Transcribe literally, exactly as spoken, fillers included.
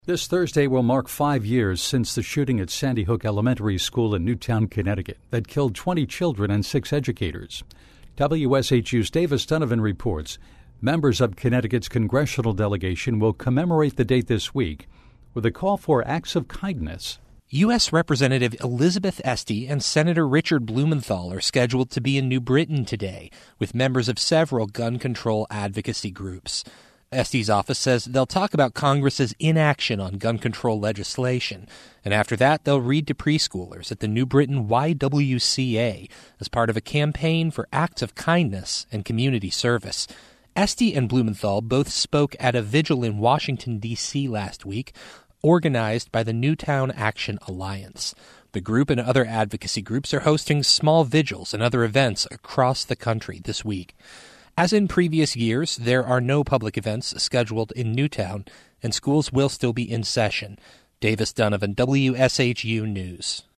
This Thursday will mark five years since the shooting at Sandy Hook Elementary School in Newtown, Connecticut, that killed twenty children and six educators. W S H U's Davis Donovan reports members of Connecticut's congressional delegation will commemorate the date this week with a call for acts of kindness. U S. Representative Elizabeth Esty and Senator Richard Blumenthal are scheduled to be in New Britain today with members of several gun control advocacy groups. Esty's office says they'll talk about Congress's inaction on gun control legislation, and after that they'll read to preschoolers at the New Britain Y W C A as part of a campaign for acts of kindness and community service. Esty and Blumenthal both spoke at a vigil in Washington, D C last week, organized by the Newtown Action Alliance. The group and other advocacy groups are hosting small vigils and other events across the country this week. As in previous years, there are no public events scheduled in Newtown, and schools will still be in session. Davis Donovan, W S H U News.